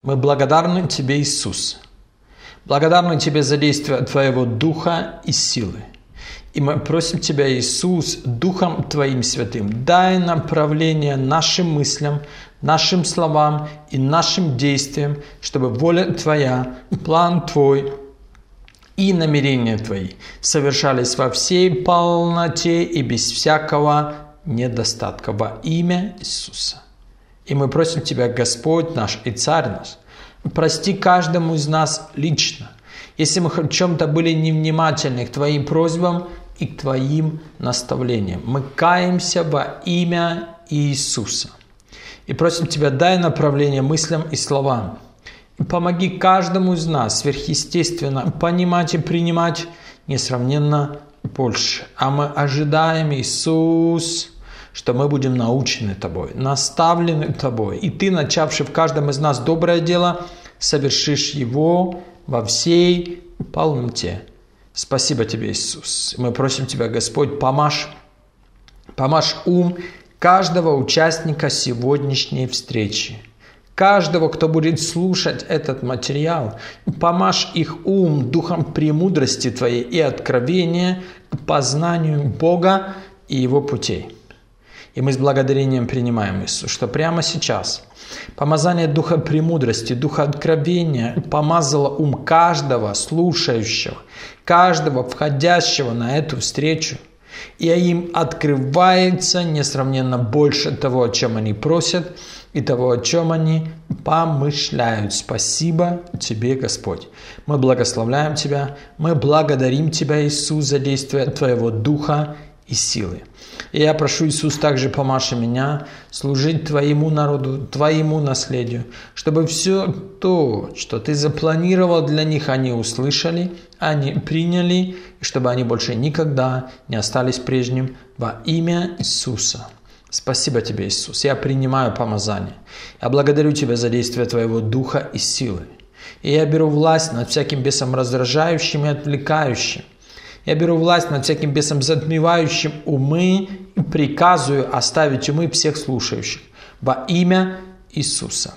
Мы благодарны Тебе, Иисус. Благодарны Тебе за действие Твоего Духа и силы. И мы просим Тебя, Иисус, Духом Твоим Святым, дай направление нашим мыслям, нашим словам и нашим действиям, чтобы воля Твоя, план Твой и намерения Твои совершались во всей полноте и без всякого недостатка во имя Иисуса. И мы просим Тебя, Господь наш и Царь наш, прости каждому из нас лично, если мы в чем-то были невнимательны к Твоим просьбам и к Твоим наставлениям. Мы каемся во имя Иисуса. И просим Тебя, дай направление мыслям и словам. И помоги каждому из нас сверхъестественно понимать и принимать несравненно больше. А мы ожидаем, Иисус, что мы будем научены Тобой, наставлены Тобой. И Ты, начавший в каждом из нас доброе дело, совершишь его во всей полноте. Спасибо Тебе, Иисус. Мы просим Тебя, Господь, помажь ум каждого участника сегодняшней встречи. Каждого, кто будет слушать этот материал, помажь их ум духом премудрости Твоей и откровения к познанию Бога и Его путей. И мы с благодарением принимаем, Иисус, что прямо сейчас помазание Духа премудрости, Духа откровения помазало ум каждого слушающего, каждого входящего на эту встречу. И им открывается несравненно больше того, о чем они просят, и того, о чем они помышляют. Спасибо Тебе, Господь. Мы благословляем Тебя, мы благодарим Тебя, Иисус, за действие Твоего Духа и силы. И я прошу, Иисус, также помажь меня служить Твоему народу, Твоему наследию, чтобы все то, что Ты запланировал для них, они услышали, они приняли, и чтобы они больше никогда не остались прежним во имя Иисуса. Спасибо Тебе, Иисус. Я принимаю помазание. Я благодарю Тебя за действие Твоего Духа и силы. И я беру власть над всяким бесом раздражающим и отвлекающим. Я беру власть над всяким бесом затмевающим умы и приказываю оставить умы всех слушающих во имя Иисуса.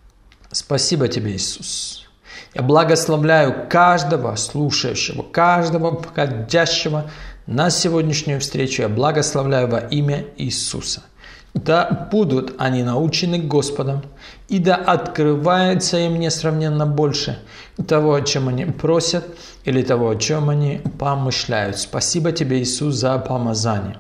Спасибо Тебе, Иисус. Я благословляю каждого слушающего, каждого входящего на сегодняшнюю встречу. Я благословляю во имя Иисуса. Да будут они научены Господом, и да открывается им несравненно больше того, о чем они просят, или того, о чем они помышляют. Спасибо Тебе, Иисус, за помазание.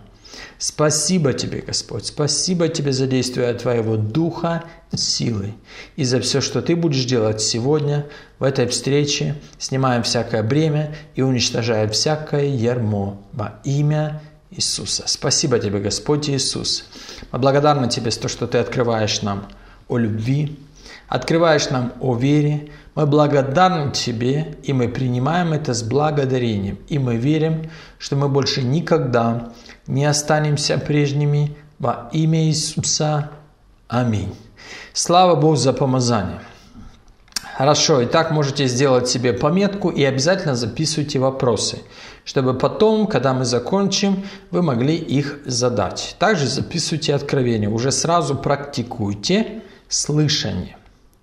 Спасибо Тебе, Господь. Спасибо Тебе за действие Твоего Духа силы и за все, что Ты будешь делать сегодня в этой встрече, снимая всякое бремя и уничтожая всякое ярмо во имя Иисуса. Спасибо Тебе, Господь Иисус. Мы благодарны Тебе за то, что Ты открываешь нам о любви, открываешь нам о вере. Мы благодарны Тебе, и мы принимаем это с благодарением. И мы верим, что мы больше никогда не останемся прежними во имя Иисуса. Аминь. Слава Богу за помазание. Хорошо, итак, можете сделать себе пометку и обязательно записывайте вопросы, чтобы потом, когда мы закончим, вы могли их задать. Также записывайте откровения, уже сразу практикуйте слышание.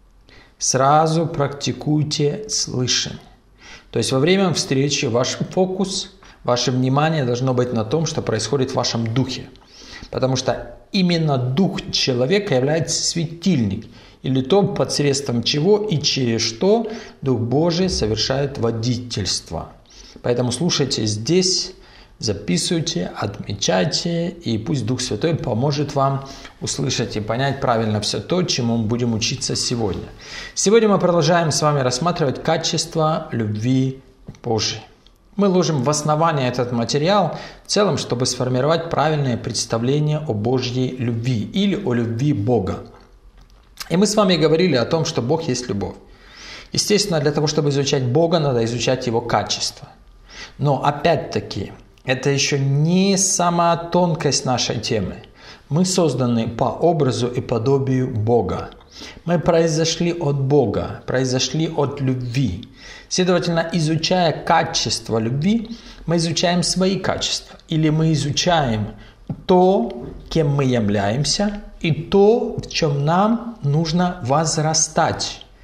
Сразу практикуйте слышание. То есть во время встречи ваш фокус, ваше внимание должно быть на том, что происходит в вашем духе. Потому что именно дух человека является светильник, или то, посредством чего и через что Дух Божий совершает водительство. Поэтому слушайте здесь, записывайте, отмечайте, и пусть Дух Святой поможет вам услышать и понять правильно все то, чему мы будем учиться сегодня. Сегодня мы продолжаем с вами рассматривать качество любви Божией. Мы ложим в основание этот материал в целом, чтобы сформировать правильное представление о Божьей любви или о любви Бога. И мы с вами говорили о том, что Бог есть любовь. Естественно, для того, чтобы изучать Бога, надо изучать Его качества. Но опять-таки, это еще не сама тонкость нашей темы. Мы созданы по образу и подобию Бога. Мы произошли от Бога, произошли от любви. Следовательно, изучая качество любви, мы изучаем свои качества. Или мы изучаем то, кем мы являемся, и то, в чем нам нужно возрастать.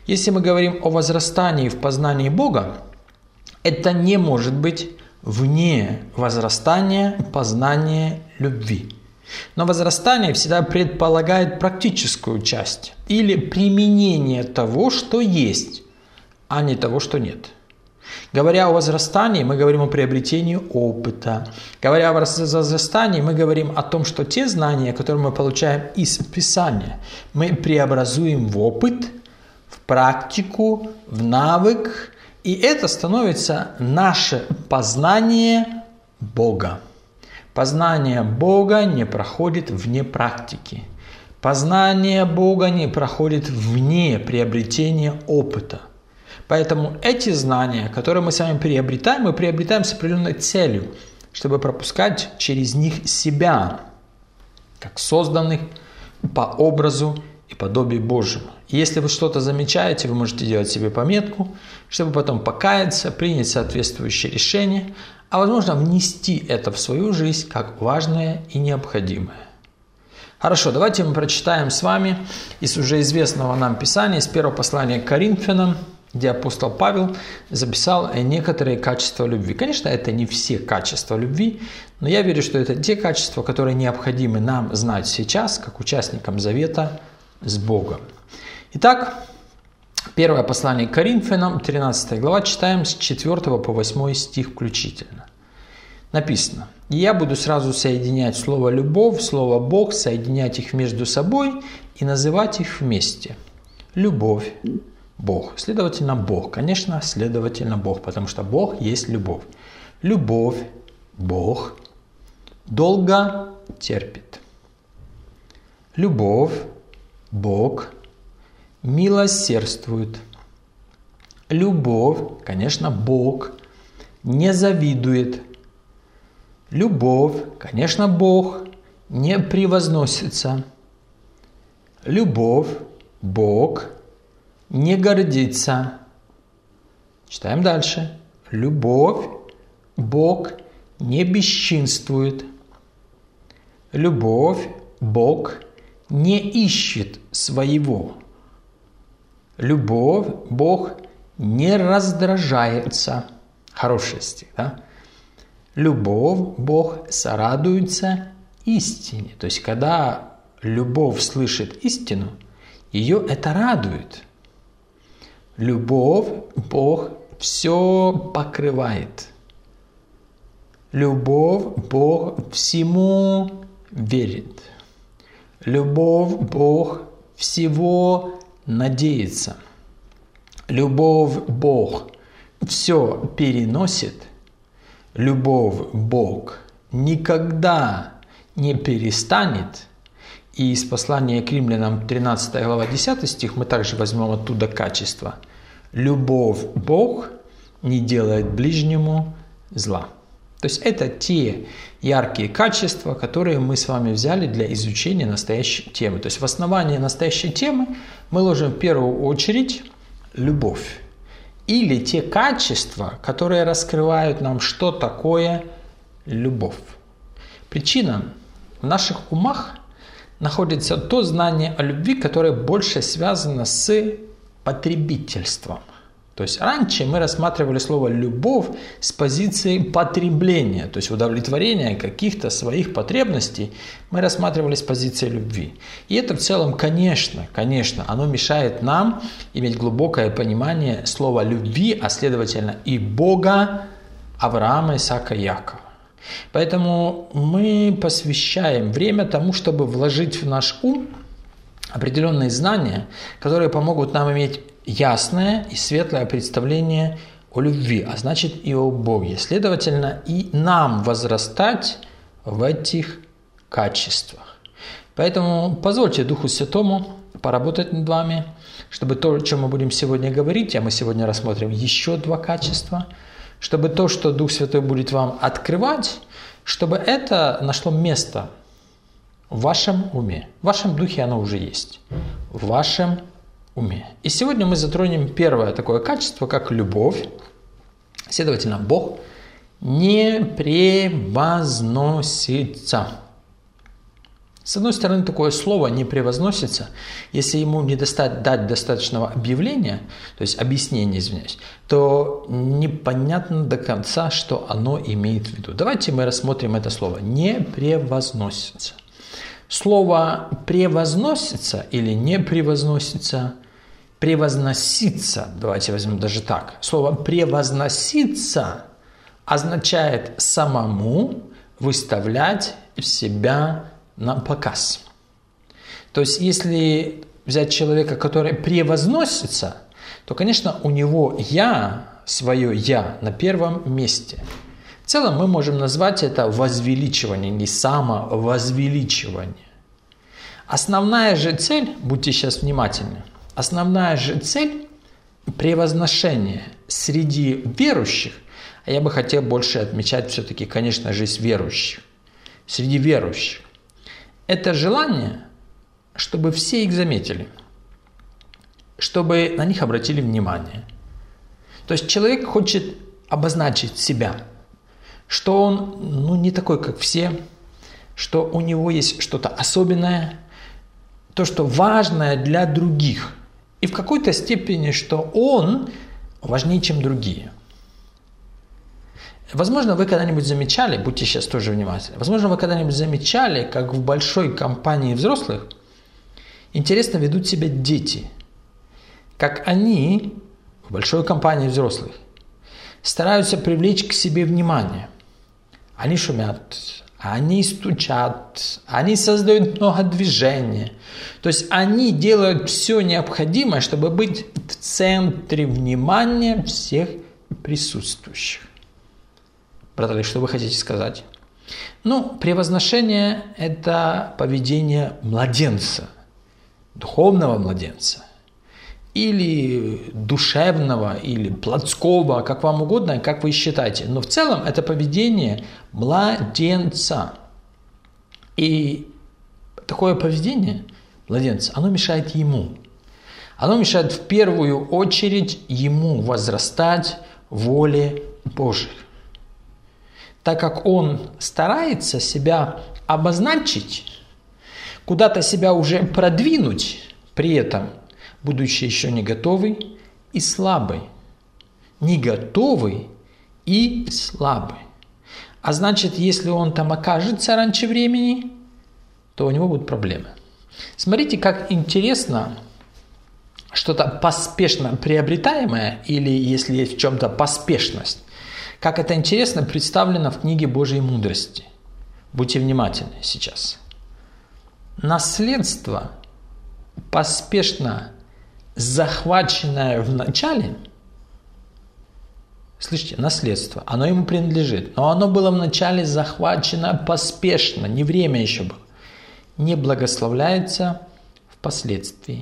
Если мы говорим о возрастании в познании Бога, это не может быть вне возрастания познания любви. Но возрастание всегда предполагает практическую часть или применение того, что есть, а не того, что нет. Говоря о возрастании, мы говорим о приобретении опыта. Говоря о возрастании, мы говорим о том, что те знания, которые мы получаем из Писания, мы преобразуем в опыт, в практику, в навык, и это становится наше познание Бога. Познание Бога не проходит вне практики. Познание Бога не проходит вне приобретения опыта. Поэтому эти знания, которые мы с вами приобретаем, мы приобретаем с определенной целью, чтобы пропускать через них себя, как созданных по образу и подобию Божьему. И если вы что-то замечаете, вы можете делать себе пометку, чтобы потом покаяться, принять соответствующее решение, а возможно внести это в свою жизнь как важное и необходимое. Хорошо, давайте мы прочитаем с вами из уже известного нам Писания, из первого послания к Коринфянам, где апостол Павел записал некоторые качества любви. Конечно, это не все качества любви, но я верю, что это те качества, которые необходимы нам знать сейчас, как участникам завета с Богом. Итак, первое послание к Коринфянам, 13 глава, читаем с 4 по 8 стих включительно. Написано: «И я буду сразу соединять слово «любовь», слово «Бог», соединять их между собой и называть их вместе. Любовь, Бог». Следовательно, Бог. Конечно, следовательно, Бог, потому что Бог есть любовь. Любовь, Бог, долго терпит. Любовь, Бог, милосердствует. Любовь, конечно, Бог, не завидует. Любовь, конечно, Бог, не превозносится. Любовь, Бог, не гордится. Читаем дальше. Любовь, Бог, не бесчинствует. Любовь, Бог, не ищет своего. Любовь, Бог, не раздражается. Хороший стих, да? Любовь, Бог, сорадуется истине. То есть, когда любовь слышит истину, ее это радует. Любовь, Бог, все покрывает. Любовь, Бог, всему верит. Любовь, Бог, всего надеется. Любовь, Бог, все переносит. Любовь, Бог, никогда не перестанет. И из послания к Римлянам 13 глава 10 стих мы также возьмем оттуда качество. Любовь, Бог, не делает ближнему зла. То есть это те яркие качества, которые мы с вами взяли для изучения настоящей темы. То есть в основании настоящей темы мы ложим в первую очередь любовь. Или те качества, которые раскрывают нам, что такое любовь. Причина: в наших умах находится то знание о любви, которое больше связано с потребительством. То есть раньше мы рассматривали слово «любовь» с позиции потребления, то есть удовлетворения каких-то своих потребностей мы рассматривали с позиции любви. И это в целом, конечно, оно мешает нам иметь глубокое понимание слова «любви», а следовательно и Бога, Авраама, Исаака, Якова. Поэтому мы посвящаем время тому, чтобы вложить в наш ум определенные знания, которые помогут нам иметь ясное и светлое представление о любви, а значит и о Боге. Следовательно, и нам возрастать в этих качествах. Поэтому позвольте Духу Святому поработать над вами, чтобы то, о чем мы будем сегодня говорить, а мы сегодня рассмотрим еще 2 качества, чтобы то, что Дух Святой будет вам открывать, чтобы это нашло место в вашем уме. В вашем духе оно уже есть. В вашем уме. И сегодня мы затронем первое такое качество, как любовь. Следовательно, Бог не превозносится. С одной стороны, такое слово не превозносится, если ему не дать достаточного объявления, то есть объяснения, извиняюсь, то непонятно до конца, что оно имеет в виду. Давайте мы рассмотрим это слово «не превозносится». Слово «превозносится» или «не превозносится», «превозноситься», давайте возьмем даже так. Слово «превозноситься» означает самому выставлять себя на показ. То есть, если взять человека, который превозносится, то, конечно, у него «я», свое «я» на первом месте. В целом мы можем назвать это возвеличивание, не самовозвеличивание. Основная же цель, будьте сейчас внимательны, основная же цель превозношения среди верующих, а я бы хотел больше отмечать все-таки, конечно, жизнь верующих, среди верующих, это желание, чтобы все их заметили, чтобы на них обратили внимание. То есть человек хочет обозначить себя, что он не такой, как все, что у него есть что-то особенное, то, что важное для других. И в какой-то степени, что он важнее, чем другие. Возможно, вы когда-нибудь замечали, будьте сейчас тоже внимательны, возможно, вы когда-нибудь замечали, как в большой компании взрослых интересно ведут себя дети, как они в большой компании взрослых стараются привлечь к себе внимание. Они шумят, они стучат, они создают много движения. То есть они делают все необходимое, чтобы быть в центре внимания всех присутствующих. Брат Олег, что вы хотите сказать? Превозношение – это поведение младенца, духовного младенца, или душевного, или плотского, как вам угодно, как вы считаете. Но в целом это поведение младенца. И такое поведение младенца, оно мешает ему. Оно мешает в первую очередь ему возрастать в воле Божией. Так как он старается себя обозначить, куда-то себя уже продвинуть, при этом будучи еще не готовый и слабый. Не готовый и слабый. А значит, если он там окажется раньше времени, то у него будут проблемы. Смотрите, как интересно что-то поспешно приобретаемое, или если есть в чем-то поспешность, как это интересно представлено в книге Божьей мудрости. Будьте внимательны сейчас. Наследство, поспешно захваченное в начале, слышите, наследство, оно ему принадлежит, но оно было вначале захвачено поспешно, не время еще было, не благословляется впоследствии.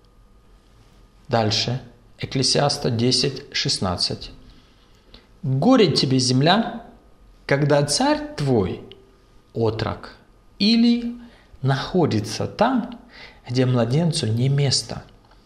Дальше, Экклесиаста 10:16. «Горе тебе, земля, когда царь твой отрок или находится там, где младенцу не место».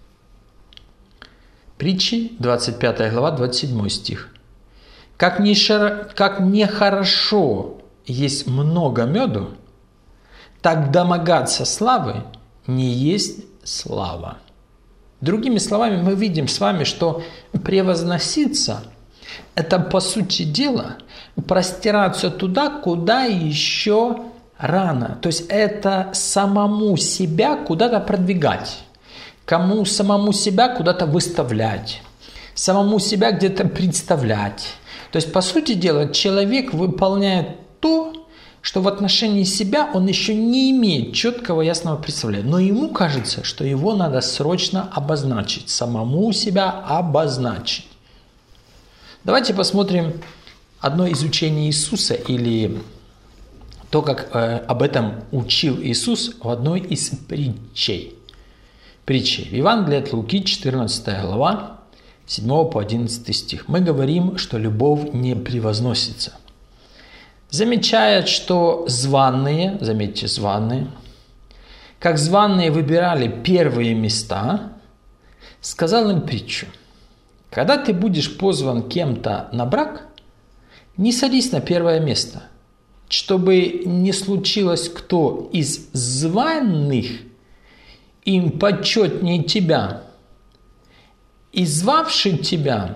Притчи, 25 глава, 27 стих. Как нехорошо есть много меду, так домогаться славы не есть слава. Другими словами, мы видим с вами, что превозноситься – это, по сути дела, простираться туда, куда еще рано. То есть это самому себя куда-то продвигать, самому себя куда-то выставлять, самому себя где-то представлять. То есть, по сути дела, человек выполняет то, что в отношении себя он еще не имеет четкого ясного представления. Но ему кажется, что его надо срочно обозначить, самому себя обозначить. Давайте посмотрим одно из учений Иисуса, или то, как об этом учил Иисус в одной из притчей. Притчи. В Евангелии от Луки, 14 глава, 7 по 11 стих. Мы говорим, что любовь не превозносится. Замечает, что званые, заметьте, званые, как званые выбирали первые места, сказал им притчу. Когда ты будешь позван кем-то на брак, не садись на первое место, чтобы не случилось кто из званых им почетнее тебя, и звавший тебя,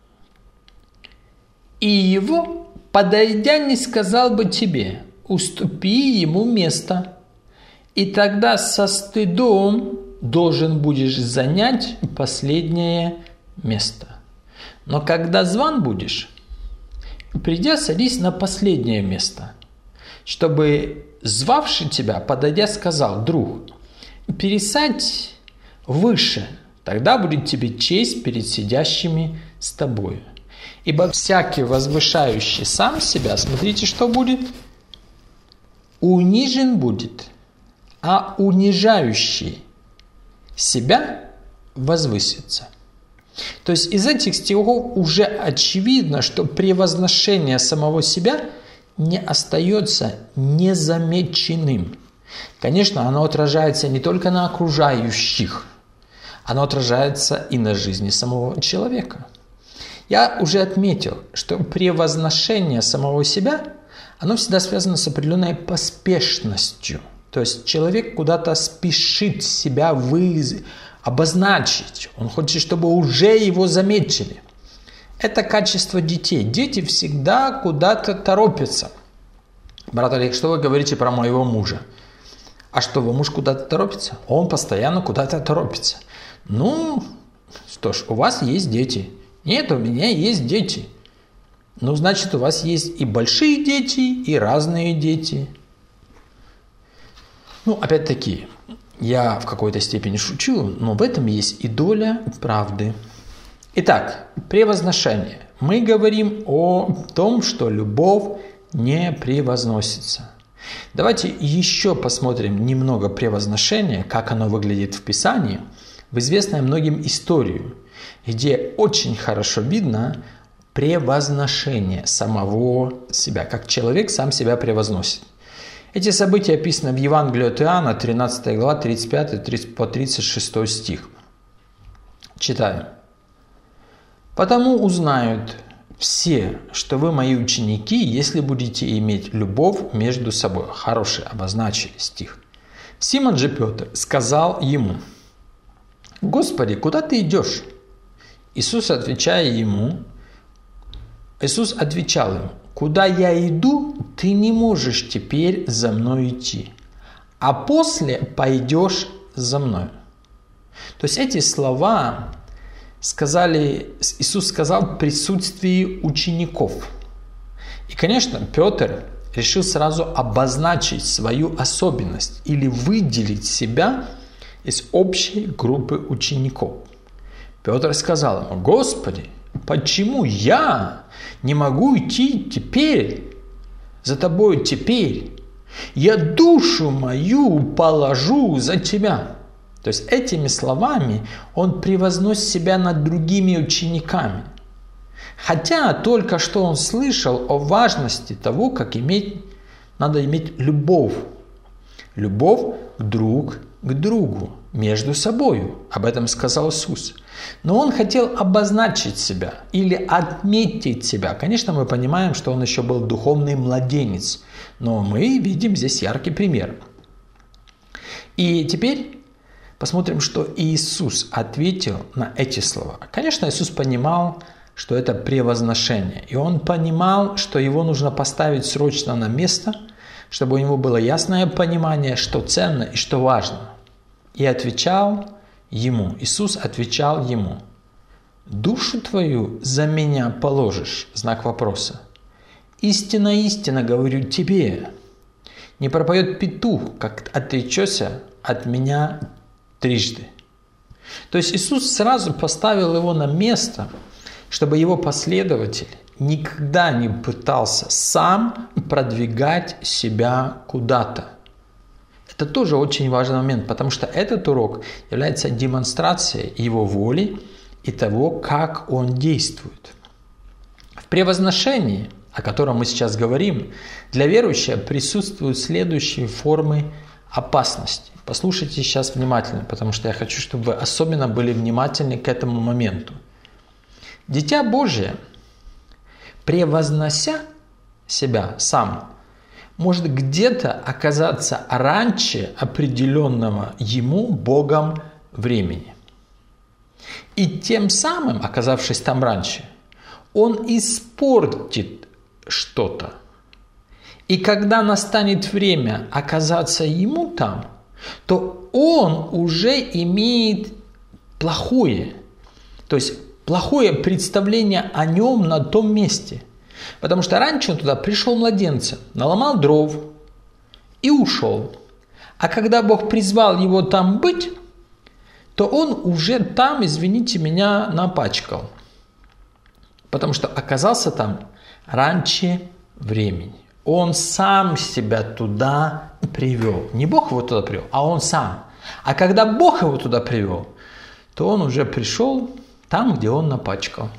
и его, подойдя, не сказал бы тебе: уступи ему место, и тогда со стыдом должен будешь занять последнее место. Но когда зван будешь, придя, садись на последнее место, чтобы звавший тебя, подойдя, сказал: друг, пересядь выше, тогда будет тебе честь перед сидящими с тобою. Ибо всякий возвышающий сам себя, смотрите, что будет, унижен будет, а унижающий себя возвысится. То есть из этих стихов уже очевидно, что превозношение самого себя не остается незамеченным. Конечно, оно отражается не только на окружающих, оно отражается и на жизни самого человека. Я уже отметил, что превозношение самого себя, оно всегда связано с определенной поспешностью. То есть человек куда-то спешит себя обозначить. Он хочет, чтобы уже его заметили. Это качество детей. Дети всегда куда-то торопятся. Брат Олег, что вы говорите про моего мужа? А что, его муж куда-то торопится? Он постоянно куда-то торопится. Ну, что ж, у вас есть дети. Нет, у меня есть дети. Ну, значит, у вас есть и большие дети, и разные дети. Ну, опять-таки, я в какой-то степени шучу, но в этом есть и доля правды. Итак, превозношение. Мы говорим о том, что любовь не превозносится. Давайте еще посмотрим немного превозношения, как оно выглядит в Писании, в известной многим историю, где очень хорошо видно превозношение самого себя, как человек сам себя превозносит. Эти события описаны в Евангелии от Иоанна, 13 глава, 35 по 36 стих. Читаем. «Потому узнают все, что вы мои ученики, если будете иметь любовь между собой». Хороший обозначили стих. Симон же Петр сказал ему: «Господи, куда ты идешь?» Иисус отвечал ему: «Куда я иду, ты не можешь теперь за мной идти, а после пойдешь за мной». То есть эти слова Иисус сказал в присутствии учеников. И, конечно, Петр решил сразу обозначить свою особенность или выделить себя из общей группы учеников. Петр сказал ему: «Господи, почему я не могу идти теперь за тобой теперь? Я душу мою положу за тебя». То есть этими словами он превозносит себя над другими учениками. Хотя только что он слышал о важности того, как надо иметь любовь. Любовь друг к другу, между собой. Об этом сказал Иисус. Но он хотел обозначить себя или отметить себя. Конечно, мы понимаем, что он еще был духовный младенец. Но мы видим здесь яркий пример. И теперь посмотрим, что Иисус ответил на эти слова. Конечно, Иисус понимал, что это превозношение. И он понимал, что его нужно поставить срочно на место, чтобы у него было ясное понимание, что ценно и что важно. И Иисус отвечал ему: «Душу твою за меня положишь?» Знак вопроса. «Истинно, истинно говорю тебе, не пропоет петух, как отречешься от меня трижды». То есть Иисус сразу поставил его на место, чтобы его последователь никогда не пытался сам продвигать себя куда-то. Это тоже очень важный момент, потому что этот урок является демонстрацией его воли и того, как он действует. В превозношении, о котором мы сейчас говорим, для верующего присутствуют следующие формы опасности. Послушайте сейчас внимательно, потому что я хочу, чтобы вы особенно были внимательны к этому моменту. Дитя Божие, превознося себя сам, может где-то оказаться раньше определенного ему Богом времени. И тем самым, оказавшись там раньше, он испортит что-то. И когда настанет время оказаться ему там, то он уже имеет плохое, то есть плохое представление о нем на том месте. Потому что раньше он туда пришел младенцем, наломал дров и ушел. А когда Бог призвал его там быть, то он уже там, извините меня, напачкал. Потому что оказался там раньше времени. Он сам себя туда привел. Не Бог его туда привел, а он сам. А когда Бог его туда привел, то он уже пришел там, где он напачкал.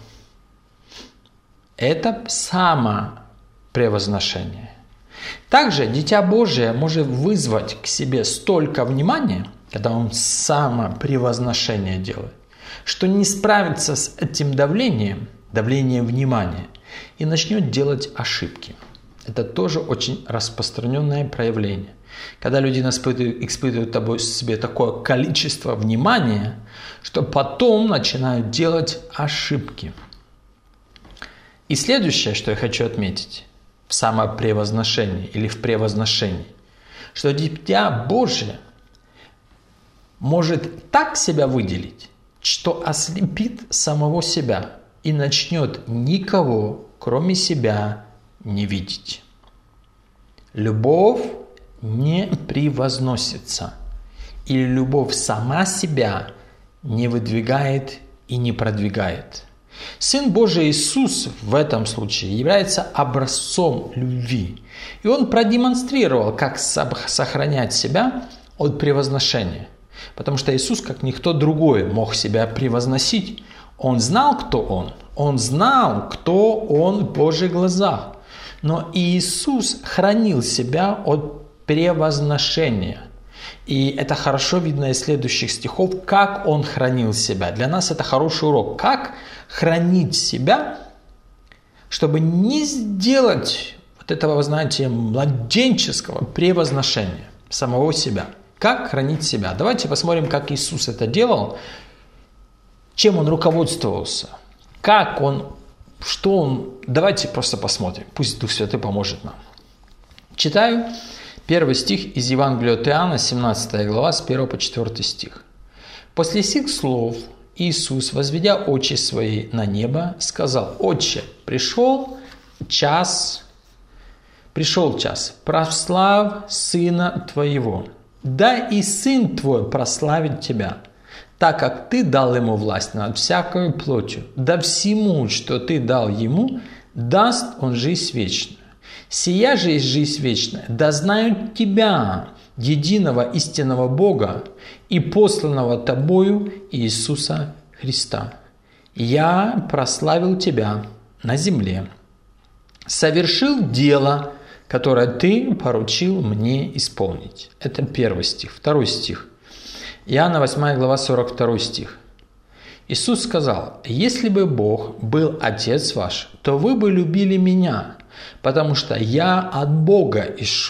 Это самопревозношение. Также Дитя Божие может вызвать к себе столько внимания, когда он самопревозношение делает, что не справится с этим давлением внимания, и начнет делать ошибки. Это тоже очень распространенное проявление. Когда люди испытывают в себе такое количество внимания, что потом начинают делать ошибки. И следующее, что я хочу отметить в самопревозношении или в превозношении, что Дитя Божие может так себя выделить, что ослепит самого себя и начнет никого, кроме себя, не видеть. Любовь не превозносится, или любовь сама себя не выдвигает и не продвигает. Сын Божий Иисус в этом случае является образцом любви. И Он продемонстрировал, как сохранять себя от превозношения. Потому что Иисус, как никто другой, мог себя превозносить. Он знал, кто Он. Он знал, кто Он в Божьих глазах. Но Иисус хранил себя от превозношения. И это хорошо видно из следующих стихов, как Он хранил себя. Для нас это хороший урок. Как хранить себя, чтобы не сделать вот этого, знаете, младенческого превозношения самого себя. Как хранить себя? Давайте посмотрим, как Иисус это делал, чем Он руководствовался, как Он, что Он... Давайте просто посмотрим, пусть Дух Святой поможет нам. Читаю первый стих из Евангелия от Иоанна, 17 глава, с 1 по 4 стих. «После сих слов Иисус, возведя очи свои на небо, сказал: Отче, пришел час, прославь Сына Твоего, да и Сын Твой прославит Тебя, так как Ты дал Ему власть над всякою плотью, да всему, что Ты дал Ему, даст Он жизнь вечную. Сия же есть жизнь вечная, да знают Тебя, единого истинного Бога и посланного Тобою Иисуса Христа. Я прославил Тебя на земле, совершил дело, которое Ты поручил мне исполнить». Это первый стих. Второй стих. Иоанна 8 глава 42 стих. Иисус сказал: «Если бы Бог был Отец ваш, то вы бы любили Меня, потому что Я от Бога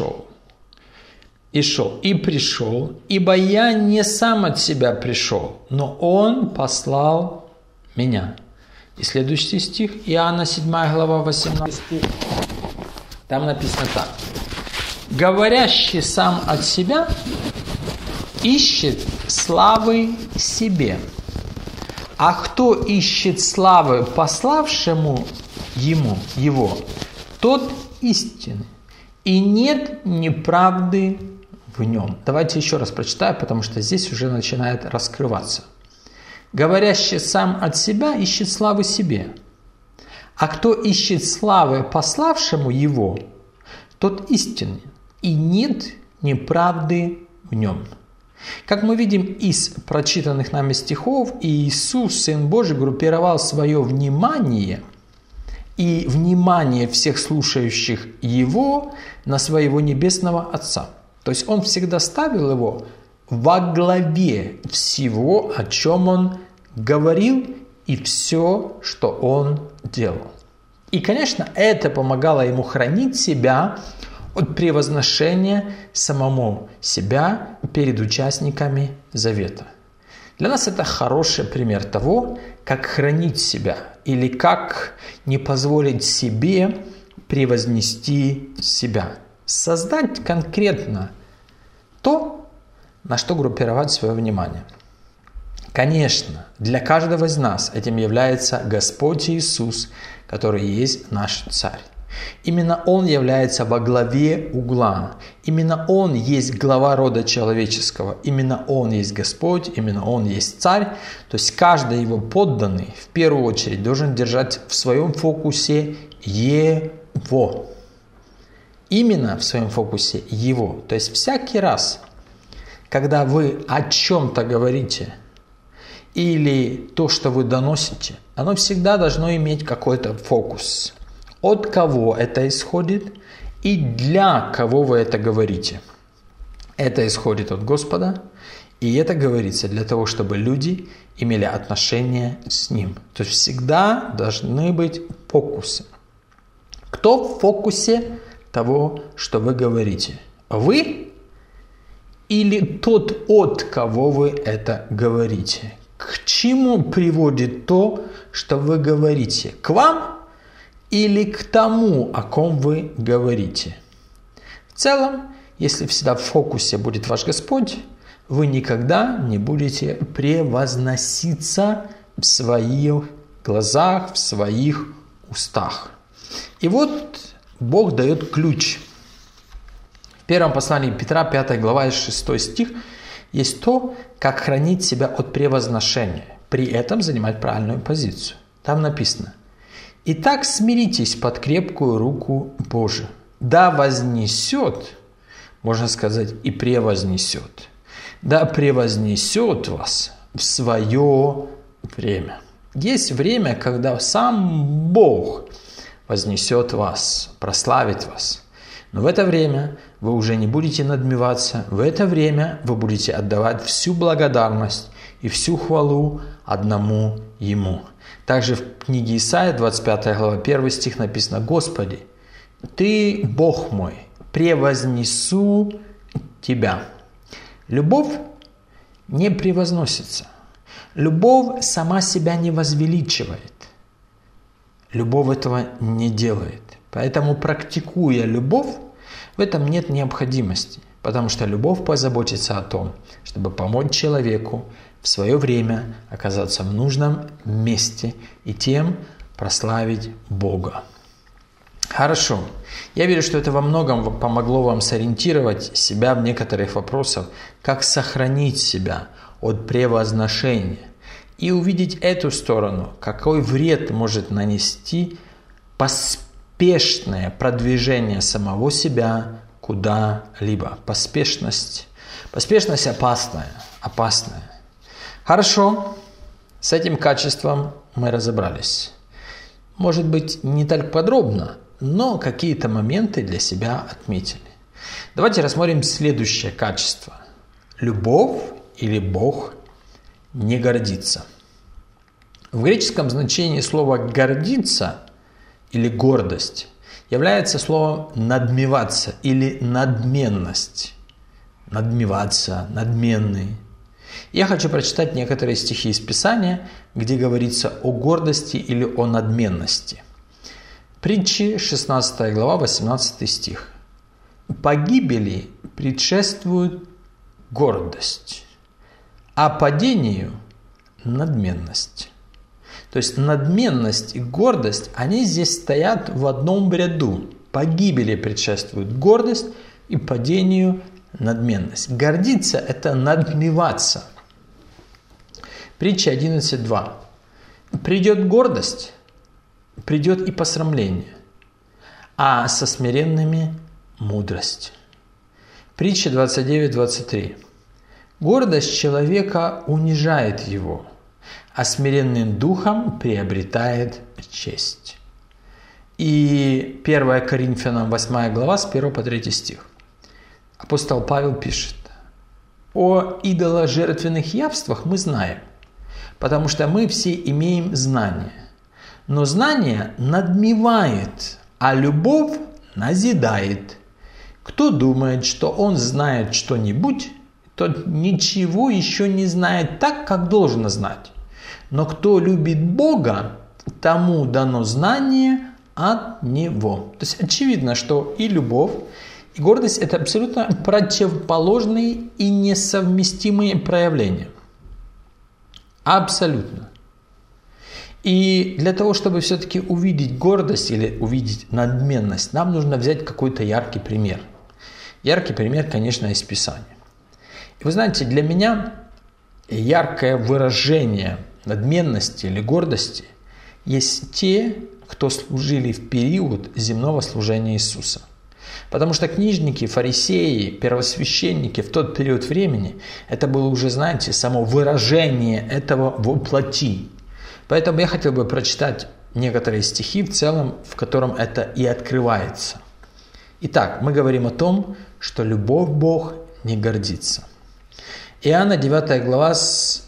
и пришел, ибо Я не сам от себя пришел, но Он послал Меня». И следующий стих, Иоанна 7 глава 18 стих. Там написано так: «Говорящий сам от себя ищет славы себе, а кто ищет славы пославшему его, тот истинный, и нет неправды в нем». Давайте еще раз прочитаю, потому что здесь уже начинает раскрываться. «Говорящий сам от себя ищет славы себе, а кто ищет славы пославшему его, тот истинный, и нет неправды в нем». Как мы видим из прочитанных нами стихов, Иисус, Сын Божий, группировал свое внимание и внимание всех слушающих Его на своего Небесного Отца. То есть Он всегда ставил Его во главе всего, о чем Он говорил, и все, что Он делал. И, конечно, это помогало Ему хранить себя от превозношения самому себя перед участниками завета. Для нас это хороший пример того, как хранить себя или как не позволить себе превознести себя. Создать конкретно то, на что группировать свое внимание. Конечно, для каждого из нас этим является Господь Иисус, который есть наш Царь. Именно Он является во главе угла. Именно Он есть глава рода человеческого. Именно Он есть Господь, именно Он есть Царь. То есть каждый Его подданный в первую очередь должен держать в своем фокусе Его. Именно в своем фокусе Его. То есть всякий раз, когда вы о чем-то говорите, или то, что вы доносите, оно всегда должно иметь какой-то фокус. От кого это исходит и для кого вы это говорите. Это исходит от Господа, и это говорится для того, чтобы люди имели отношение с Ним. То есть всегда должны быть фокусы. Кто в фокусе того, что вы говорите? Вы или тот, от кого вы это говорите? К чему приводит то, что вы говорите? К вам или к тому, о ком вы говорите? В целом, если всегда в фокусе будет ваш Господь, вы никогда не будете превозноситься в своих глазах, в своих устах. И вот Бог дает ключ. В первом послании Петра, 5 глава, 6 стих, есть то, как хранить себя от превозношения, при этом занимать правильную позицию. Там написано: «Итак, смиритесь под крепкую руку Божию, да вознесет», можно сказать, и превознесет, да превознесет вас в свое время. Есть время, когда сам Бог вознесет вас, прославит вас. Но в это время вы уже не будете надмеваться, в это время вы будете отдавать всю благодарность и всю хвалу одному Ему. Также в книге Исаия, 25 глава, 1 стих написано: «Господи, Ты, Бог мой, превознесу Тебя». Любовь не превозносится. Любовь сама себя не возвеличивает. Любовь этого не делает. Поэтому, практикуя любовь, в этом нет необходимости, потому что любовь позаботится о том, чтобы помочь человеку в свое время оказаться в нужном месте и тем прославить Бога. Хорошо. Я верю, что это во многом помогло вам сориентировать себя в некоторых вопросах, как сохранить себя от превозношения и увидеть эту сторону, какой вред может нанести поспешное продвижение самого себя куда-либо. Поспешность опасная. Хорошо, с этим качеством мы разобрались. Может быть, не так подробно, но какие-то моменты для себя отметили. Давайте рассмотрим следующее качество. Любовь или Бог не гордится. В греческом значении слова «гордиться» или «гордость» является словом «надмеваться» или «надменность». Надмеваться, надменный. Я хочу прочитать некоторые стихи из Писания, где говорится о гордости или о надменности. Притчи, 16 глава, 18 стих. «Погибели предшествует гордость, а падению – надменность». То есть надменность и гордость, они здесь стоят в одном ряду. Погибели предшествует гордость и падению – надменность. Гордиться – это надмеваться. Притча 11.2. «Придет гордость, придет и посрамление, а со смиренными – мудрость». Притча 29.23. «Гордость человека унижает его, а смиренным духом приобретает честь». И 1 Коринфянам 8 глава с 1 по 3 стих. Апостол Павел пишет: «О идоложертвенных явствах мы знаем, потому что мы все имеем знание. Но знание надмевает, а любовь назидает. Кто думает, что он знает что-нибудь, тот ничего еще не знает так, как должен знать. Но кто любит Бога, тому дано знание от Него. То есть очевидно, что и любовь, и гордость – это абсолютно противоположные и несовместимые проявления. Абсолютно. И для того, чтобы все-таки увидеть гордость или увидеть надменность, нам нужно взять какой-то яркий пример. Яркий пример, конечно, из Писания. И вы знаете, для меня яркое выражение надменности или гордости есть те, кто служили в период земного служения Иисуса. Потому что книжники, фарисеи, первосвященники в тот период времени, это было уже, знаете, само выражение этого воплоти. Поэтому я хотел бы прочитать некоторые стихи в целом, в котором это и открывается. Итак, мы говорим о том, что любовь Бог не гордится. Иоанна 9 глава с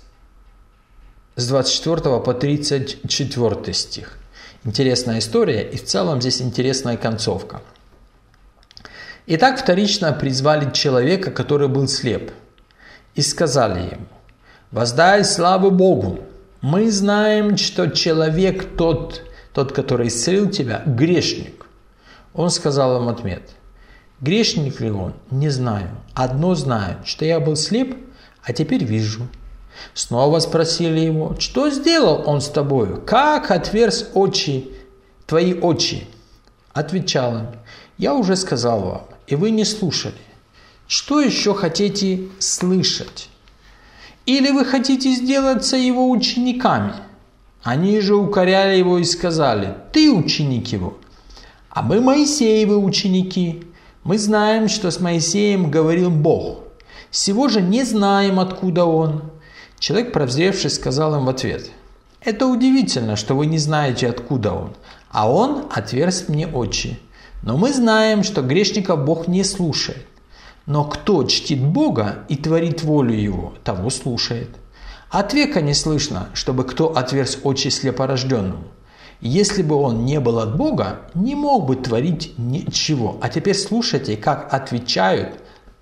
24 по 34 стих. Интересная история, и в целом здесь интересная концовка. Итак, вторично призвали человека, который был слеп, и сказали ему: «Воздай славу Богу! Мы знаем, что человек тот, который исцелил тебя, грешник». Он сказал им ответ: «Грешник ли он? Не знаю. Одно знаю, что я был слеп, а теперь вижу». Снова спросили его: «Что сделал он с тобою? Как отверз твои очи?» Отвечал им: «Я уже сказал вам, и вы не слушали. Что еще хотите слышать? Или вы хотите сделаться его учениками?» Они же укоряли его и сказали: «Ты ученик его, а мы Моисеевы ученики. Мы знаем, что с Моисеем говорил Бог. Сего же не знаем, откуда он». Человек, прозревший, сказал им в ответ: «Это удивительно, что вы не знаете, откуда он, а он отверз мне очи. Но мы знаем, что грешников Бог не слушает. Но кто чтит Бога и творит волю Его, того слушает. От века не слышно, чтобы кто отверз очи слепорожденному. Если бы он не был от Бога, не мог бы творить ничего». А теперь слушайте, как отвечают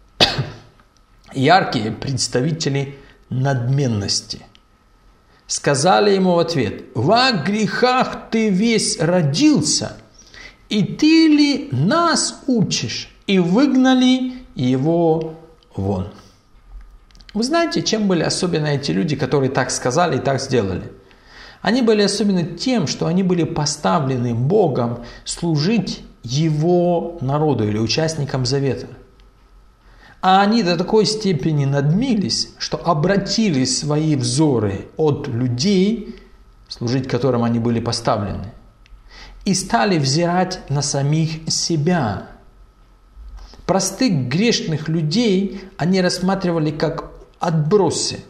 яркие представители надменности. Сказали ему в ответ: «Во грехах ты весь родился, и ты ли нас учишь?» И выгнали его вон. Вы знаете, чем были особенны эти люди, которые так сказали и так сделали? Они были особенны тем, что они были поставлены Богом служить Его народу или участникам завета. А они до такой степени надмились, что обратили свои взоры от людей, служить которым они были поставлены, и стали взирать на самих себя. Простых грешных людей они рассматривали как отбросы.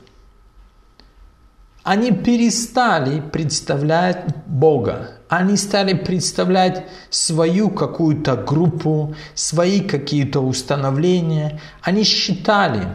Они перестали представлять Бога. Они стали представлять свою какую-то группу, свои какие-то установления. Они считали,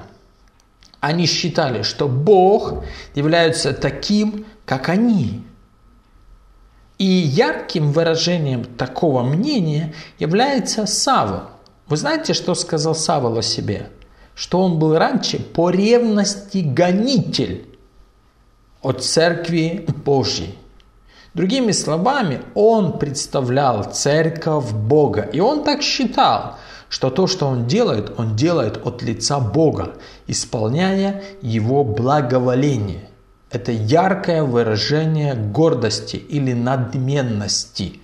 что Бог является таким, как они. И ярким выражением такого мнения является Савл. Вы знаете, что сказал Савл о себе? Что он был раньше по ревности гонитель от Церкви Божьей. Другими словами, он представлял Церковь Бога. И он так считал, что то, что он делает от лица Бога, исполняя Его благоволение. Это яркое выражение гордости или надменности.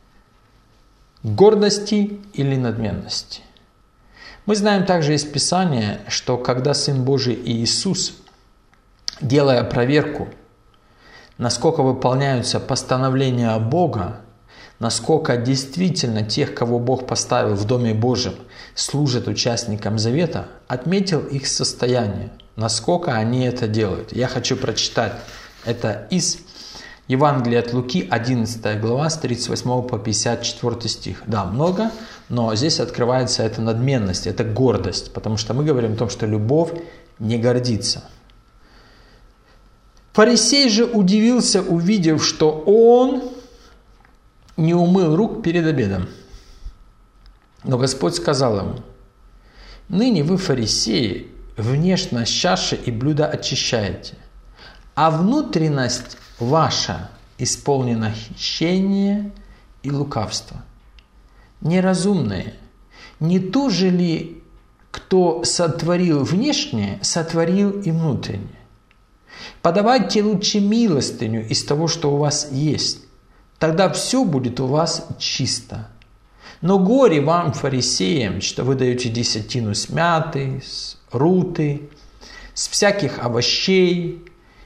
Гордости или надменности. Мы знаем также из Писания, что когда Сын Божий Иисус, делая проверку, насколько выполняются постановления Бога, насколько действительно тех, кого Бог поставил в Доме Божьем, служат участникам завета, отметил их состояние, насколько они это делают. Я хочу прочитать это из Евангелия от Луки, 11 глава, с 38 по 54 стих. Да, много, но здесь открывается эта надменность, это гордость, потому что мы говорим о том, что любовь не гордится. Фарисей же удивился, увидев, что он не умыл рук перед обедом. Но Господь сказал ему: Ныне вы, фарисеи, внешность чаши и блюда очищаете, а внутренность ваша исполнена хищения и лукавства. Неразумные, не то же ли, кто сотворил внешнее, сотворил и внутреннее? Подавайте лучше милостыню из того, что у вас есть, тогда все будет у вас чисто. Но горе вам, фарисеям, что вы даете десятину с мяты, с руты, с всяких овощей,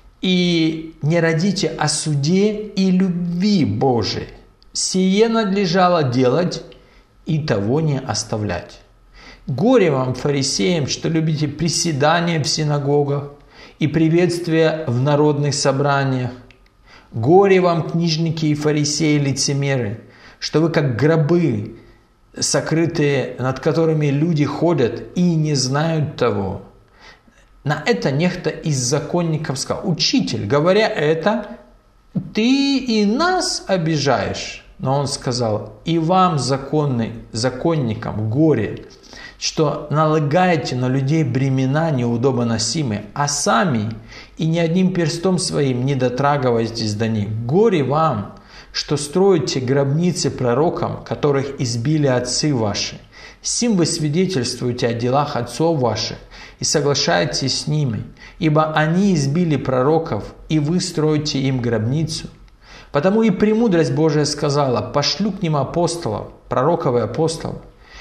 и не родите о суде и любви Божией. Сие надлежало делать и того не оставлять. Горе вам, фарисеям, что любите приседания в синагогах и приветствия в народных собраниях. Горе вам, книжники и фарисеи, лицемеры, что вы как гробы, сокрытые, над которыми люди ходят и не знают того. На это некто из законников сказал: «Учитель, говоря это, ты и нас обижаешь». Но он сказал: «И вам, законникам, горе, что налагаете на людей бремена неудобоносимые, а сами и ни одним перстом своим не дотрагиваетесь до них. Горе вам, что строите гробницы пророкам, которых избили отцы ваши. Сим вы свидетельствуете о делах отцов ваших и соглашаетесь с ними, ибо они избили пророков, и вы строите им гробницу. Потому и премудрость Божия сказала: пошлю к ним апостолов, пророков и апостолов,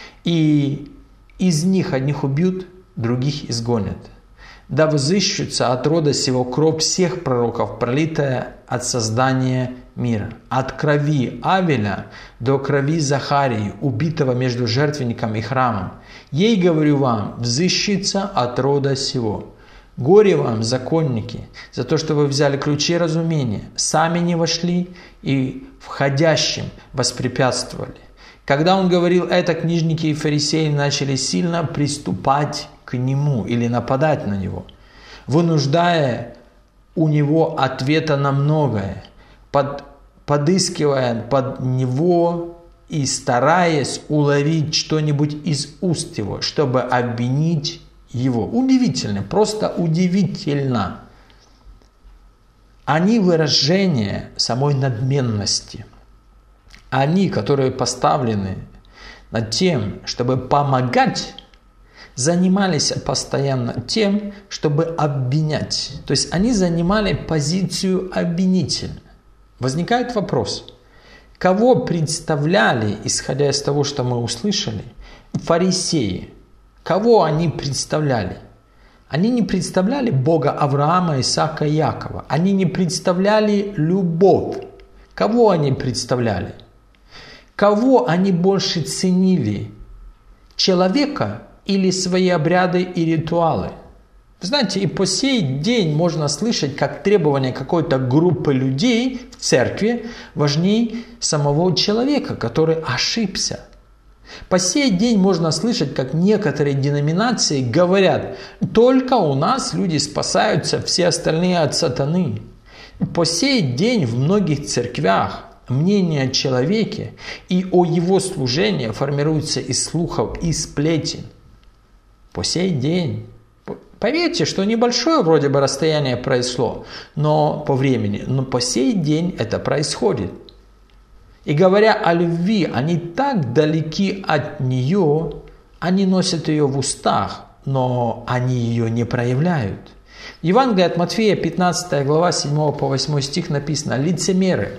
и из них одних убьют, других изгонят. Да взыщутся от рода сего кровь всех пророков, пролитая от создания мира, от крови Авеля до крови Захарии, убитого между жертвенником и храмом. Ей, говорю вам, взыщется от рода сего. Горе вам, законники, за то, что вы взяли ключи разумения, сами не вошли и входящим воспрепятствовали. Когда он говорил это, книжники и фарисеи начали сильно приступать к нему или нападать на него, вынуждая у него ответа на многое, подыскивая под него и стараясь уловить что-нибудь из уст его, чтобы обвинить его. Удивительно, просто удивительно. Они выражение самой надменности. Они, которые поставлены над тем, чтобы помогать, занимались постоянно тем, чтобы обвинять. То есть они занимали позицию обвинителя. Возникает вопрос: кого представляли, исходя из того, что мы услышали, фарисеи? Кого они представляли? Они не представляли Бога Авраама, Исаака и Якова. Они не представляли любовь. Кого они представляли? Кого они больше ценили? Человека или свои обряды и ритуалы? Вы знаете, и по сей день можно слышать, как требования какой-то группы людей в церкви важнее самого человека, который ошибся. По сей день можно слышать, как некоторые деноминации говорят: только у нас люди спасаются, все остальные от сатаны. По сей день в многих церквях мнение о человеке и о его служении формируется из слухов и сплетен. По сей день. Поверьте, что небольшое вроде бы расстояние произошло, но по времени, но по сей день это происходит. И говоря о любви, они так далеки от нее, они носят ее в устах, но они ее не проявляют. В Евангелии от Матфея, 15 глава, 7 по 8 стих написано: «Лицемеры,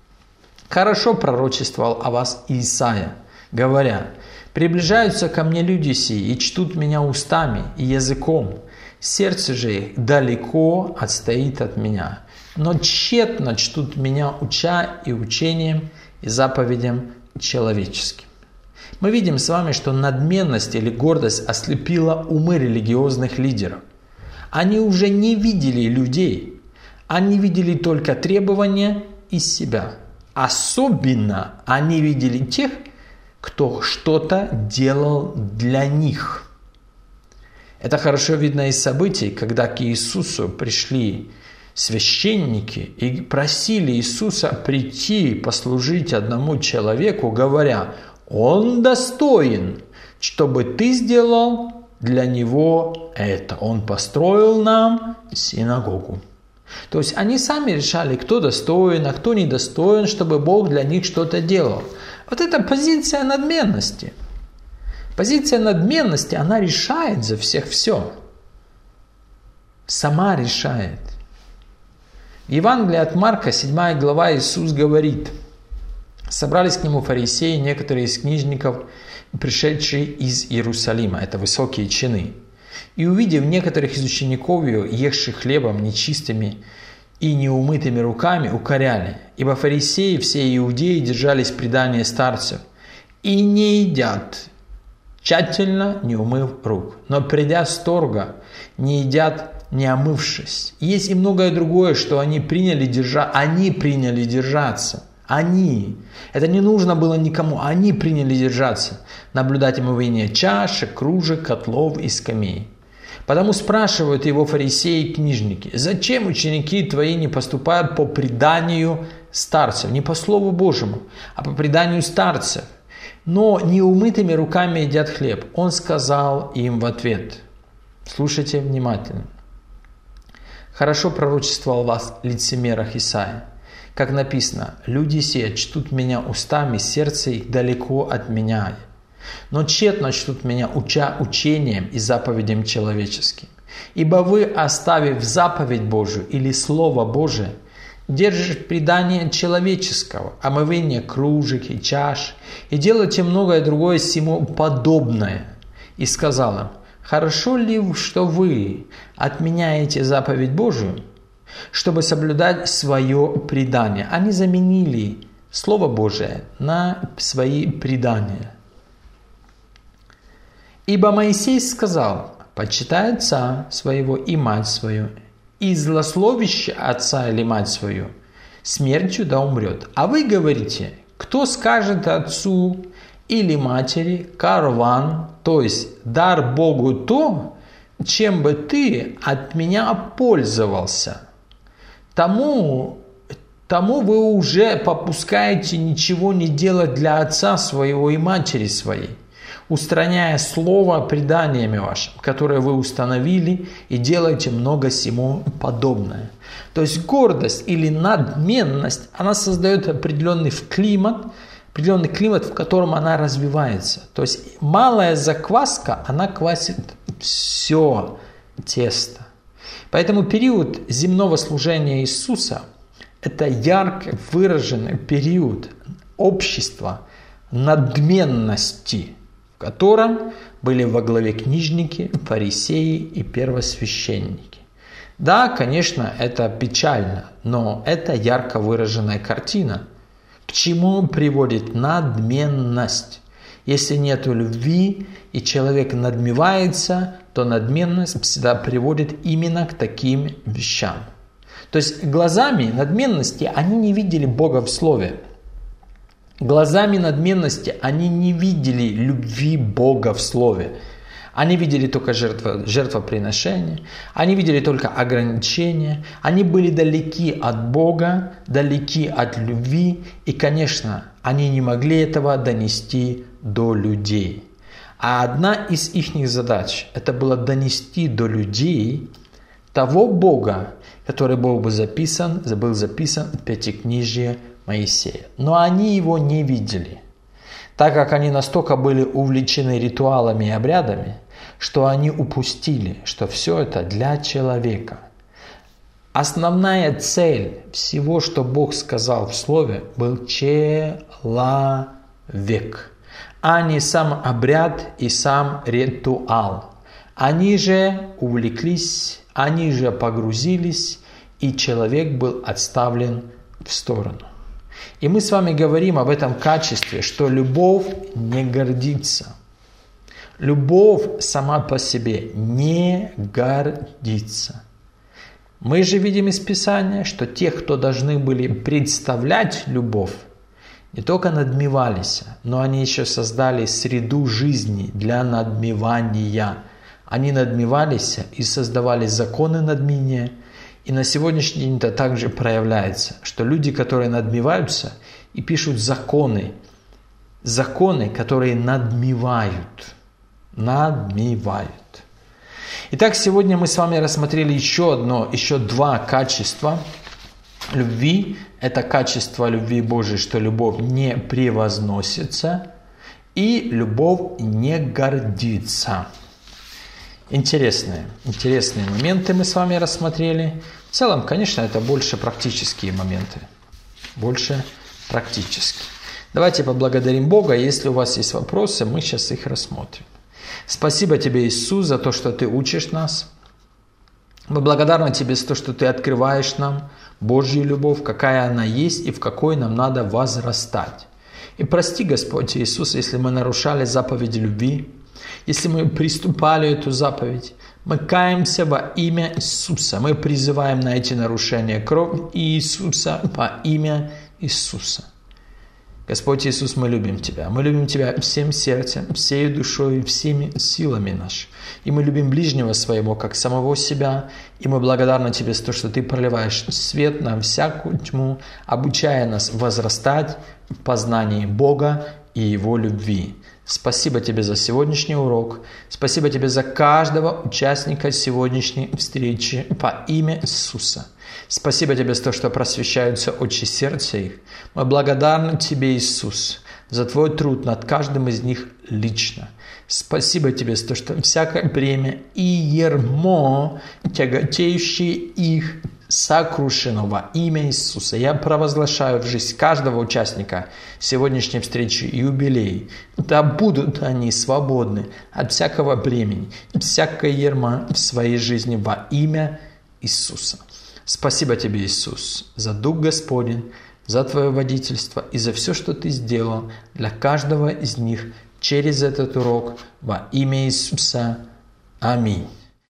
хорошо пророчествовал о вас Исаия, говоря: приближаются ко мне люди сии и чтут меня устами и языком, сердце же их далеко отстоит от меня, но тщетно чтут меня, уча и учением, и заповедям человеческим». Мы видим с вами, что надменность или гордость ослепила умы религиозных лидеров. Они уже не видели людей, они видели только требования из себя. Особенно они видели тех, кто что-то делал для них. Это хорошо видно из событий, когда к Иисусу пришли священники и просили Иисуса прийти послужить одному человеку, говоря: «Он достоин, чтобы ты сделал для него это. Он построил нам синагогу. То есть они сами решали, кто достоин, а кто недостоин, чтобы Бог для них что-то делал. Вот это позиция надменности. Позиция надменности, она решает за всех все. Сама решает. В Евангелии от Марка, 7 глава, Иисус говорит: собрались к нему фарисеи, некоторые из книжников, пришедшие из Иерусалима, это высокие чины. И увидев некоторых из учеников его, евших хлебом нечистыми и неумытыми руками, укоряли, ибо фарисеи все иудеи держались предания старцев и не едят, тщательно не умыв рук, но придя с торга, не едят, не омывшись. Есть и многое другое, что они приняли держаться. Они. Это не нужно было никому. Они приняли держаться. Наблюдать омывание чашек, кружек, котлов и скамей. Потому спрашивают его фарисеи и книжники: зачем ученики твои не поступают по преданию старцев? Не по Слову Божьему, а по преданию старцев. Но неумытыми руками едят хлеб. Он сказал им в ответ. Слушайте внимательно. Хорошо пророчествовал вас лицемерах Исаия. Как написано: люди сие чтут меня устами, сердце их далеко от меня. Но тщетно чтут меня, уча учением и заповедям человеческим. Ибо вы, оставив заповедь Божию или Слово Божие, держите предание человеческого, омывание кружек и чаш, и делаете многое другое сему подобное. И сказал им: хорошо ли, что вы отменяете заповедь Божию, чтобы соблюдать свое предание? Они заменили Слово Божие на свои предания. Ибо Моисей сказал: почитай отца своего и мать свою, и злословище отца или мать свою смертью да умрет. А вы говорите: кто скажет отцу или матери карван, то есть дар Богу то, чем бы ты от меня пользовался, тому вы уже попускаете ничего не делать для отца своего и матери своей, устраняя слово преданиями вашим, которое вы установили, и делаете много сему подобное. То есть гордость или надменность, она создает определенный климат, в котором она развивается. То есть малая закваска, она квасит все тесто. Поэтому период земного служения Иисуса – это ярко выраженный период общества надменности, в котором были во главе книжники, фарисеи и первосвященники. Да, конечно, это печально, но это ярко выраженная картина. К чему приводит надменность? Если нет любви и человек надмевается, то надменность всегда приводит именно к таким вещам. То есть глазами надменности они не видели Бога в Слове. Глазами надменности они не видели любви Бога в Слове. Они видели только жертвоприношение, они видели только ограничения, они были далеки от Бога, далеки от любви, и, конечно, они не могли этого донести до людей. А одна из их задач – это было донести до людей того Бога, который был записан в Пятикнижие Моисея. Но они его не видели, так как они настолько были увлечены ритуалами и обрядами, что они упустили, что все это для человека. Основная цель всего, что Бог сказал в Слове, был человек, а не сам обряд и сам ритуал. Они же увлеклись, они же погрузились, и человек был отставлен в сторону. И мы с вами говорим об этом качестве, что любовь не гордится. Любовь сама по себе не гордится. Мы же видим из Писания, что те, кто должны были представлять любовь, не только надмевались, но они еще создали среду жизни для надмевания. Они надмевались и создавали законы надмения. И на сегодняшний день это также проявляется, что люди, которые надмеваются и пишут законы, которые надмевают. Итак, сегодня мы с вами рассмотрели еще два качества любви. Это качество любви Божией, что любовь не превозносится и любовь не гордится. Интересные моменты мы с вами рассмотрели. В целом, конечно, это больше практические моменты. Больше практически. Давайте поблагодарим Бога. Если у вас есть вопросы, мы сейчас их рассмотрим. Спасибо тебе, Иисус, за то, что ты учишь нас. Мы благодарны тебе за то, что ты открываешь нам Божью любовь, какая она есть и в какой нам надо возрастать. И прости, Господь Иисус, если мы нарушали заповедь любви, если мы приступали эту заповедь. Мы каемся во имя Иисуса. Мы призываем на эти нарушения кровь Иисуса во имя Иисуса. Господь Иисус, мы любим Тебя. Мы любим Тебя всем сердцем, всей душой, всеми силами нашими. И мы любим ближнего своего, как самого себя. И мы благодарны Тебе за то, что Ты проливаешь свет на всякую тьму, обучая нас возрастать в познании Бога и Его любви. Спасибо Тебе за сегодняшний урок. Спасибо Тебе за каждого участника сегодняшней встречи во имя Иисуса. Спасибо Тебе за то, что просвещаются очи сердца их. Мы благодарны Тебе, Иисус, за Твой труд над каждым из них лично. Спасибо Тебе за то, что всякое бремя и ярмо, тяготеющие их, сокрушено во имя Иисуса. Я провозглашаю в жизнь каждого участника сегодняшней встречи юбилей. Да будут они свободны от всякого бремени, всякой ярма в своей жизни во имя Иисуса. Спасибо Тебе, Иисус, за Дух Господень, за Твое водительство и за все, что Ты сделал для каждого из них через этот урок во имя Иисуса. Аминь.